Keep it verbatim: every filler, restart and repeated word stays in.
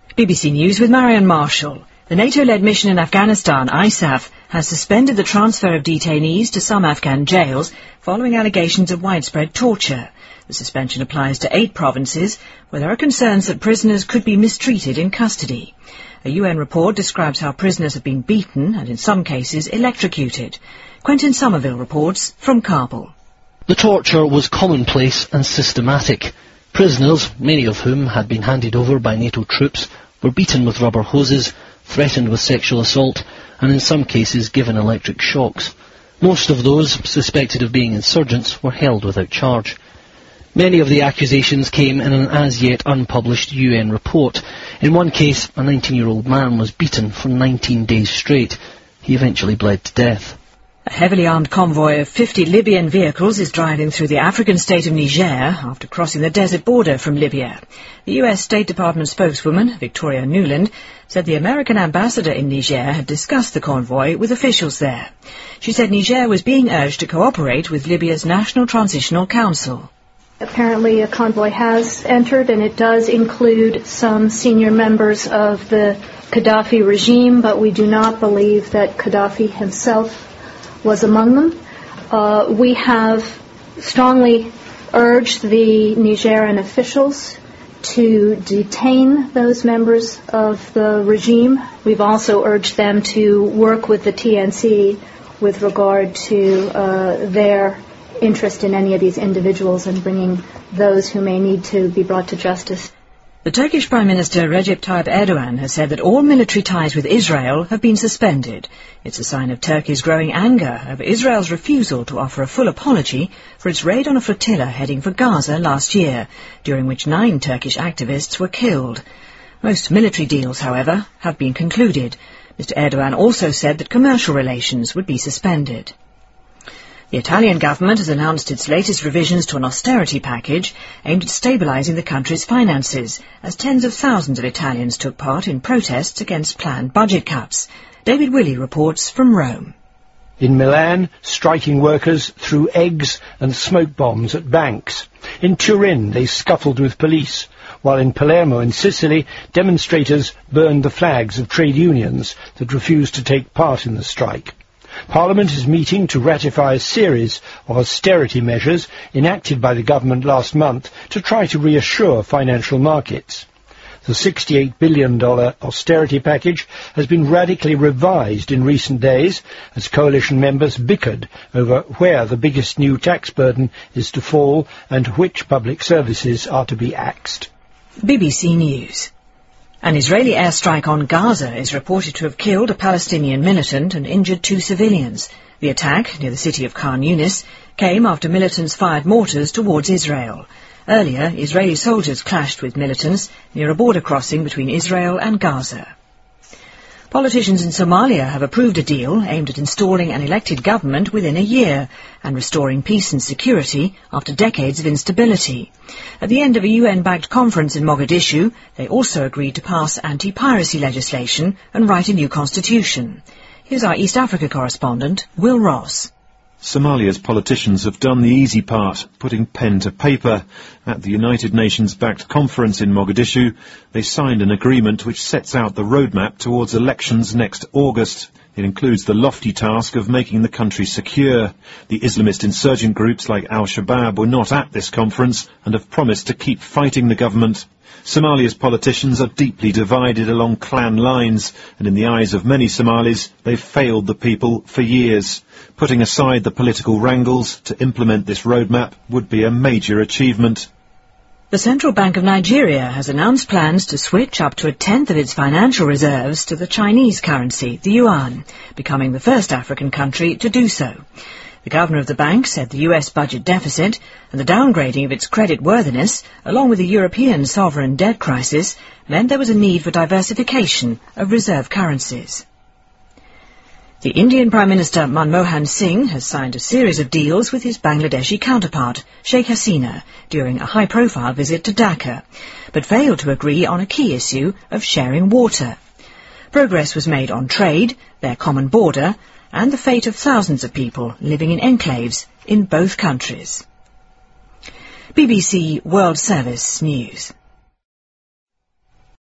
B B C News with Marianne Marshall. The NATO-led mission in Afghanistan, I S A F, has suspended the transfer of detainees to some Afghan jails following allegations of widespread torture. The suspension applies to eight provinces where there are concerns that prisoners could be mistreated in custody. A U N report describes how prisoners have been beaten and in some cases electrocuted. Quentin Somerville reports from Kabul. The torture was commonplace and systematic. Prisoners, many of whom had been handed over by NATO troops, were beaten with rubber hoses, threatened with sexual assault, and in some cases given electric shocks. Most of those suspected of being insurgents were held without charge. Many of the accusations came in an as-yet unpublished U N report. In one case, a nineteen-year-old man was beaten for nineteen days straight. He eventually bled to death. A heavily armed convoy of fifty Libyan vehicles is driving through the African state of Niger after crossing the desert border from Libya. The U S State Department spokeswoman, Victoria Nuland, said the American ambassador in Niger had discussed the convoy with officials there. She said Niger was being urged to cooperate with Libya's National Transitional Council. Apparently a convoy has entered, and it does include some senior members of the Gaddafi regime, but we do not believe that Gaddafi himself was among them. Uh, we have strongly urged the Nigerian officials to detain those members of the regime. We've also urged them to work with the T N C with regard to uh, their interest in any of these individuals and bringing those who may need to be brought to justice. The Turkish Prime Minister Recep Tayyip Erdogan has said that all military ties with Israel have been suspended. It's a sign of Turkey's growing anger over Israel's refusal to offer a full apology for its raid on a flotilla heading for Gaza last year, during which nine Turkish activists were killed. Most military deals, however, have been concluded. Mister Erdogan also said that commercial relations would be suspended. The Italian government has announced its latest revisions to an austerity package aimed at stabilising the country's finances, as tens of thousands of Italians took part in protests against planned budget cuts. David Willey reports from Rome. In Milan, striking workers threw eggs and smoke bombs at banks. In Turin, they scuffled with police, while in Palermo in Sicily, demonstrators burned the flags of trade unions that refused to take part in the strike. Parliament is meeting to ratify a series of austerity measures enacted by the government last month to try to reassure financial markets. The sixty-eight billion dollars austerity package has been radically revised in recent days as coalition members bickered over where the biggest new tax burden is to fall and which public services are to be axed. B B C News. An Israeli airstrike on Gaza is reported to have killed a Palestinian militant and injured two civilians. The attack, near the city of Khan Yunis, came after militants fired mortars towards Israel. Earlier, Israeli soldiers clashed with militants near a border crossing between Israel and Gaza. Politicians in Somalia have approved a deal aimed at installing an elected government within a year and restoring peace and security after decades of instability. At the end of a U N-backed conference in Mogadishu, they also agreed to pass anti-piracy legislation and write a new constitution. Here's our East Africa correspondent, Will Ross. Somalia's politicians have done the easy part, putting pen to paper. At the United Nations-backed conference in Mogadishu, they signed an agreement which sets out the roadmap towards elections next August. It includes the lofty task of making the country secure. The Islamist insurgent groups like Al-Shabaab were not at this conference and have promised to keep fighting the government. Somalia's politicians are deeply divided along clan lines, and in the eyes of many Somalis, they've failed the people for years. Putting aside the political wrangles to implement this roadmap would be a major achievement. The Central Bank of Nigeria has announced plans to switch up to a tenth of its financial reserves to the Chinese currency, the yuan, becoming the first African country to do so. The governor of the bank said the U S budget deficit and the downgrading of its credit worthiness, along with the European sovereign debt crisis, meant there was a need for diversification of reserve currencies. The Indian Prime Minister Manmohan Singh has signed a series of deals with his Bangladeshi counterpart, Sheikh Hasina, during a high-profile visit to Dhaka, but failed to agree on a key issue of sharing water. Progress was made on trade, their common border, and the fate of thousands of people living in enclaves in both countries. B B C World Service News.